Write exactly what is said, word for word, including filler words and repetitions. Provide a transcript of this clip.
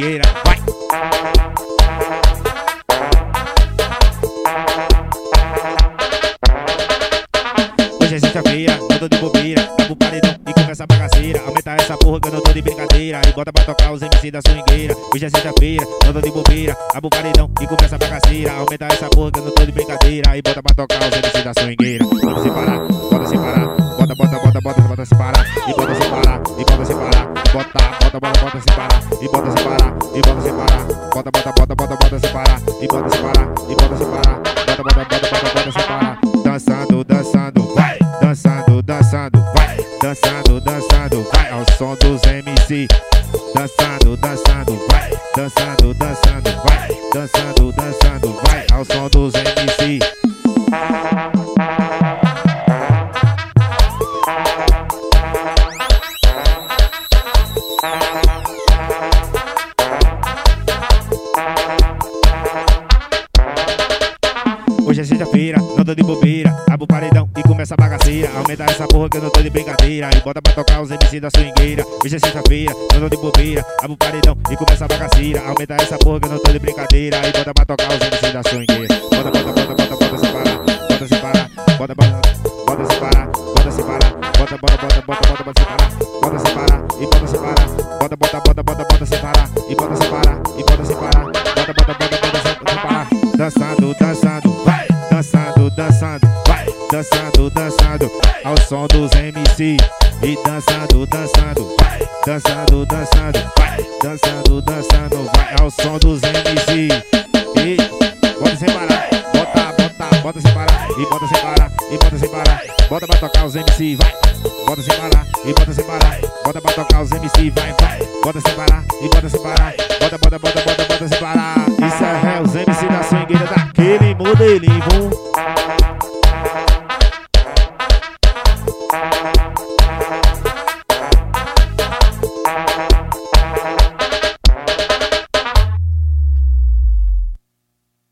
swingueira, vai. Hoje é sexta-feira, eu tô de bobeira, tá pro paredão e começa a bagaceira. Aumenta essa porra que eu não tô de brincadeira e bota pra tocar os M C da swingueira. Hoje é sexta-feira, eu tô de bobeira, tá pro paredão e começa a bagaceira. Aumenta essa porra que eu não tô de brincadeira e bota pra tocar os M C da swingueira. Bota sem parar, bota sem parar, bota, bota, bota, bota, bota sem parar e bota sem parar, e bota sem parar, bota, bota, bota, bota sem parar e bota sem parar, e bota sem parar, bota, bota, bota, bota, bota sem parar e bota sem parar, e bota sem parar, bota, bota, bota, bota, bota sem parar. Dançando, dançando, vai, dançando, dançando, vai, dançando, dançando, vai, ao som dos M C. Dançando, dançando, vai, dançando, dançando, vai, dançando, dançando, vai, ao som dos M C. Hoje é sexta-feira, não tô de bobeira, abre o paredão e começa a bagaceira. Aumenta essa porra que eu não tô de brincadeira e bota pra tocar os M C da swingueira. Hoje é sexta-feira, não tô de bobeira, abre o paredão e começa a bagaceira. Aumenta essa porra que eu não tô de brincadeira e bota pra tocar os M C da swingueira. Bota, bota, bota, bota, bota sem parar, bota sem parar, bota, bota, bota sem parar, bota sem parar, bota, bota, bota, bota, bota, bota sem parar, bota sem parar e bota sem parar, bota, bota, bota, bota, bota sem parar e bota sem parar e bota sem parar, bota, bota, bota, bota sem parar. Dançando, dançando, vai, dançando, dançando, vai, dançando, dançando, ao som dos M C. E dançando, dançando, vai, dançando, dançando, vai, dançando, dançando, vai, ao som dos M C. E bota sem parar, bota, bota, bota sem parar, e bota sem parar, e bota sem parar, bota pra tocar os M C, vai, bota sem parar, e bota sem parar, bota pra tocar os M C, vai, vai, bota sem parar, e bota sem parar, bota, bota, bota, bota, bota sem parar. Isso é os M C da swingueira daquele modelinho.